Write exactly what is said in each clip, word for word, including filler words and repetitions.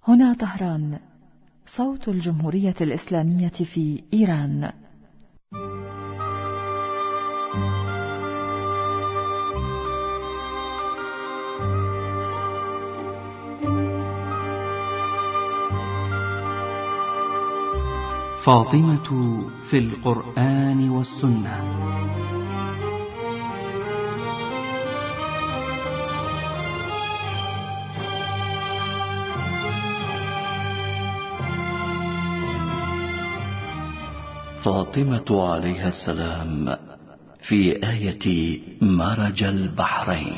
هنا طهران، صوت الجمهورية الإسلامية في إيران. فاطمة في القرآن والسنة. فاطمة عليها السلام في آية مرج البحرين.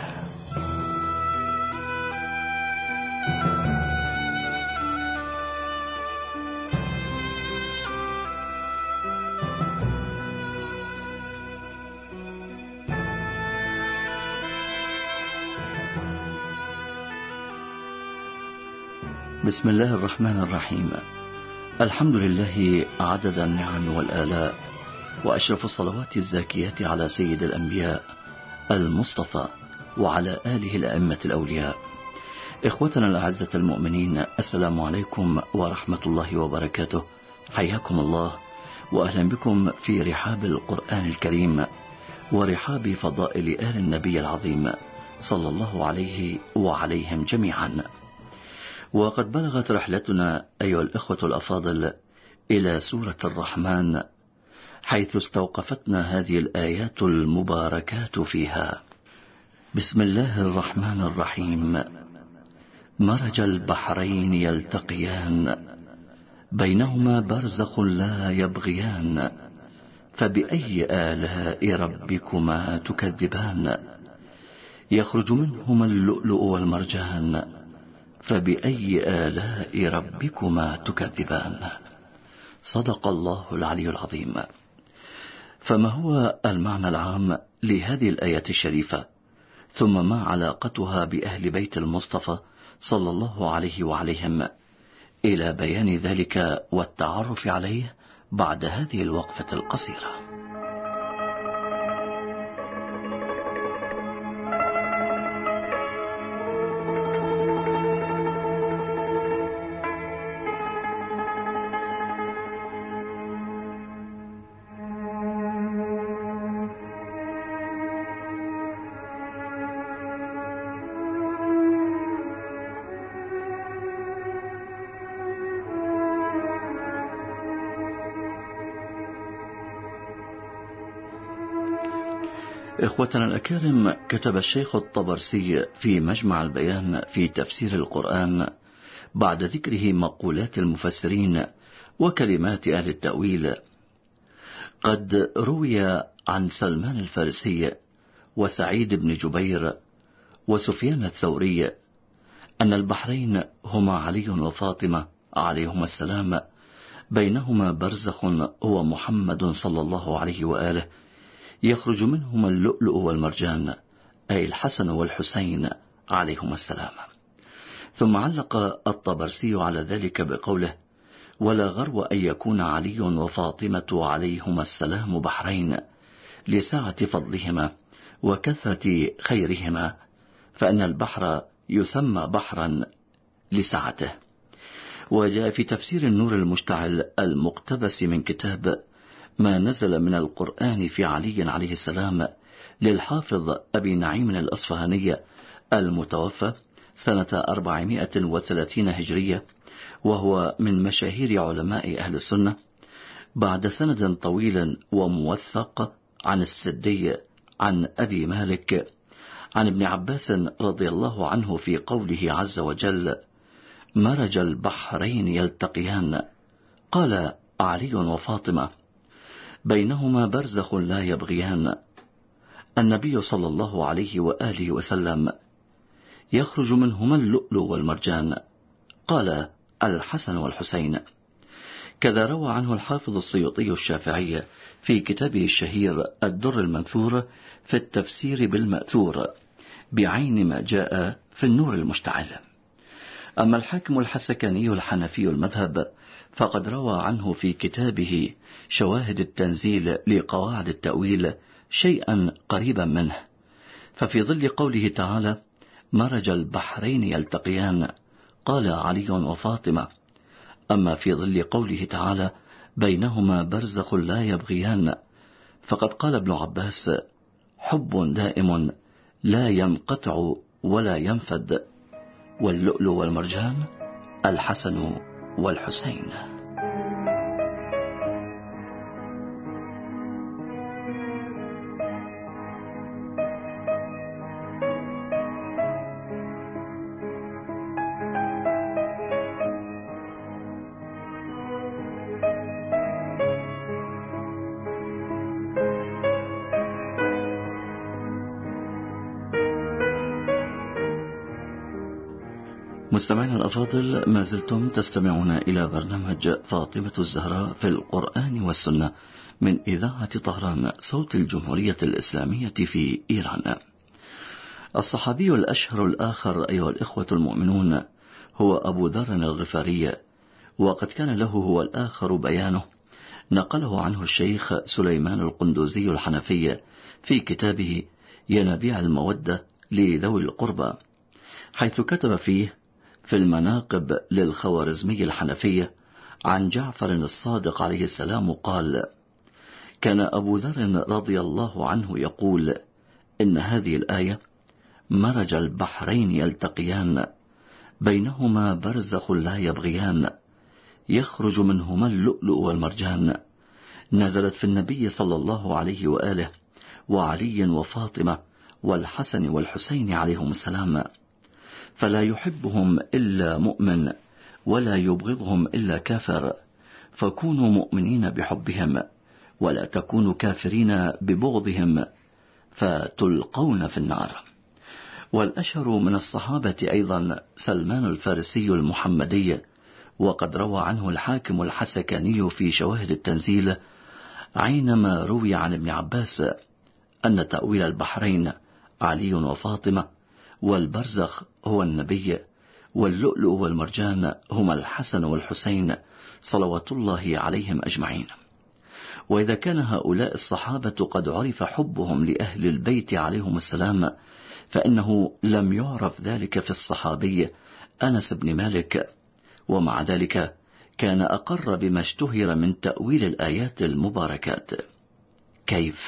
بسم الله الرحمن الرحيم. الحمد لله عدد النعم والآلاء، وأشرف الصلوات الزاكيات على سيد الأنبياء المصطفى وعلى آله الأئمة الأولياء. إخوتنا الأعزة المؤمنين، السلام عليكم ورحمة الله وبركاته. حياكم الله وأهلا بكم في رحاب القرآن الكريم ورحاب فضائل آل النبي العظيم صلى الله عليه وعليهم جميعا. وقد بلغت رحلتنا أيها الإخوة الأفاضل إلى سورة الرحمن، حيث استوقفتنا هذه الآيات المباركات فيها. بسم الله الرحمن الرحيم. مرج البحرين يلتقيان بينهما برزخ لا يبغيان فبأي آلاء ربكما تكذبان يخرج منهما اللؤلؤ والمرجان فبأي آلاء ربكما تكذبان. صدق الله العلي العظيم. فما هو المعنى العام لهذه الآية الشريفة، ثم ما علاقتها بأهل بيت المصطفى صلى الله عليه وعليهم؟ إلى بيان ذلك والتعرف عليه بعد هذه الوقفة القصيرة. إخوتنا الأكارم، كتب الشيخ الطبرسي في مجمع البيان في تفسير القرآن بعد ذكره مقولات المفسرين وكلمات أهل التأويل: قد روي عن سلمان الفارسي وسعيد بن جبير وسفيان الثوري أن البحرين هما علي وفاطمة عليهما السلام، بينهما برزخ هو محمد صلى الله عليه وآله، يخرج منهما اللؤلؤ والمرجان، أي الحسن والحسين عليهما السلام. ثم علق الطبرسي على ذلك بقوله: ولا غرو أن يكون علي وفاطمة عليهما السلام بحرين لسعة فضلهما وكثرة خيرهما، فإن البحر يسمى بحرا لسعته. وجاء في تفسير النور المشتعل المقتبس من كتاب ما نزل من القرآن في علي عليه السلام للحافظ أبي نعيم الأصفهاني المتوفى سنة أربعمائة وثلاثين هجرية، وهو من مشاهير علماء أهل السنة، بعد سند طويل وموثق عن السدي عن أبي مالك عن ابن عباس رضي الله عنه في قوله عز وجل: مرج البحرين يلتقيان، قال علي وفاطمة بينهما برزخ لا يبغيان. النبي صلى الله عليه وآله وسلم: يخرج منهما اللؤلؤ والمرجان، قال الحسن والحسين. كذا روى عنه الحافظ السيوطي الشافعي في كتابه الشهير الدر المنثور في التفسير بالمأثور بعين ما جاء في النور المشتعل. أما الحاكم الحسكاني الحنفي المذهب فقد روى عنه في كتابه شواهد التنزيل لقواعد التأويل شيئا قريبا منه، ففي ظل قوله تعالى: مرج البحرين يلتقيان، قال علي وفاطمة. أما في ظل قوله تعالى بينهما برزخ لا يبغيان، فقد قال ابن عباس حب دائم لا ينقطع ولا ينفد، واللؤلؤ والمرجان الحسن والحسين. مستمعينا الأفاضل، ما زلتم تستمعون إلى برنامج فاطمة الزهراء في القرآن والسنة من إذاعة طهران صوت الجمهورية الإسلامية في إيران. الصحابي الأشهر الآخر أيها الإخوة المؤمنون هو أبو ذر الغفاري، وقد كان له هو الآخر بيانه نقله عنه الشيخ سليمان القندوزي الحنفي في كتابه ينابيع المودة لذوي القربى، حيث كتب فيه في المناقب للخوارزمي الحنفي عن جعفر الصادق عليه السلام قال: كان أبو ذر رضي الله عنه يقول إن هذه الآية مرج البحرين يلتقيان بينهما برزخ لا يبغيان يخرج منهما اللؤلؤ والمرجان، نزلت في النبي صلى الله عليه وآله وعلي وفاطمة والحسن والحسين عليهم السلام، فلا يحبهم إلا مؤمن ولا يبغضهم إلا كافر، فكونوا مؤمنين بحبهم ولا تكونوا كافرين ببغضهم فتلقون في النار. والأشهر من الصحابة أيضا سلمان الفارسي المحمدي، وقد روى عنه الحاكم الحسكاني في شواهد التنزيل عينما روي عن ابن عباس أن تأويل البحرين علي وفاطمة، والبرزخ هو النبي، واللؤلؤ والمرجان هما الحسن والحسين صلوات الله عليهم أجمعين. وإذا كان هؤلاء الصحابة قد عرف حبهم لأهل البيت عليهم السلام، فإنه لم يعرف ذلك في الصحابي أنس بن مالك، ومع ذلك كان أقر بما اشتهر من تأويل الآيات المباركات. كيف؟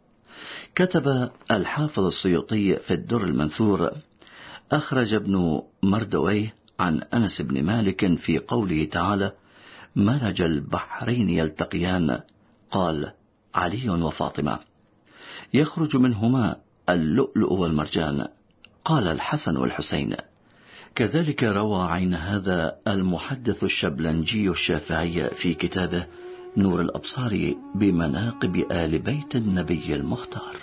كتب الحافظ السيوطي في الدر المنثور: أخرج ابن مردويه عن أنس بن مالك في قوله تعالى مرج البحرين يلتقيان، قال علي وفاطمة، يخرج منهما اللؤلؤ والمرجان، قال الحسن والحسين. كذلك روى عين هذا المحدث الشبلنجي الشافعي في كتابه نور الأبصار بمناقب آل بيت النبي المختار.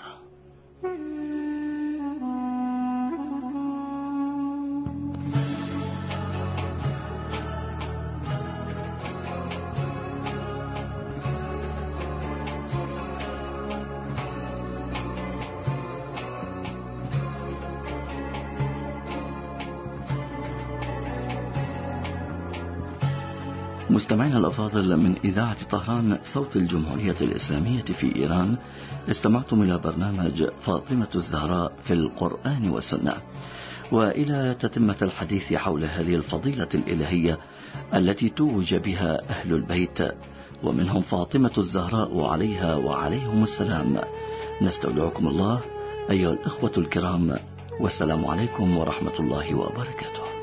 مستمعينا الأفاضل، من إذاعة طهران صوت الجمهورية الإسلامية في إيران، استمعتم إلى برنامج فاطمة الزهراء في القرآن والسنة، وإلى تتمة الحديث حول هذه الفضيلة الإلهية التي توج بها أهل البيت، ومنهم فاطمة الزهراء عليها وعليهم السلام. نستودعكم الله أيها الأخوة الكرام، والسلام عليكم ورحمة الله وبركاته.